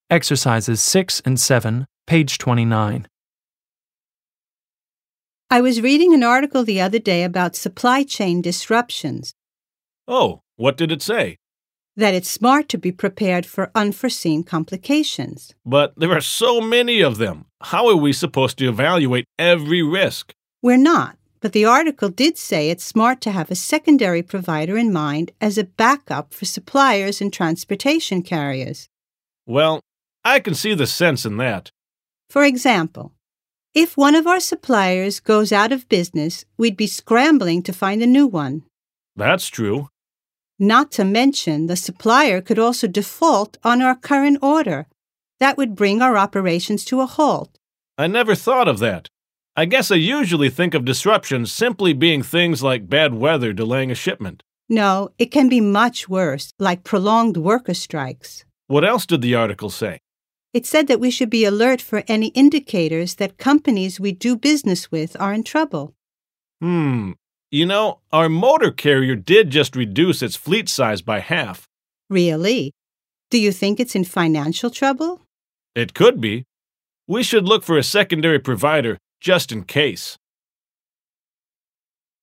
Exercises 6 and 7, page 29. I was reading an article the other day about supply chain disruptions, Oh, what did it say? that it's smart to be prepared for unforeseen complications. But there are so many of them. How are we supposed to evaluate every risk? We're not, but the article did say it's smart to have a secondary provider in mind as a backup for suppliers and transportation carriers. Well, I can see the sense in that. For example, if one of our suppliers goes out of business, we'd be scrambling to find a new one. That's true. Not to mention, the supplier could also default on our current order. That would bring our operations to a halt. I never thought of that. I guess I usually think of disruptions simply being things like bad weather delaying a shipment. No, it can be much worse, like prolonged worker strikes. What else did the article say? It said that we should be alert for any indicators that companies we do business with are in trouble. Our motor carrier did just reduce its fleet size by half. Really? Do you think it's in financial trouble? It could be. We should look for a secondary provider just in case.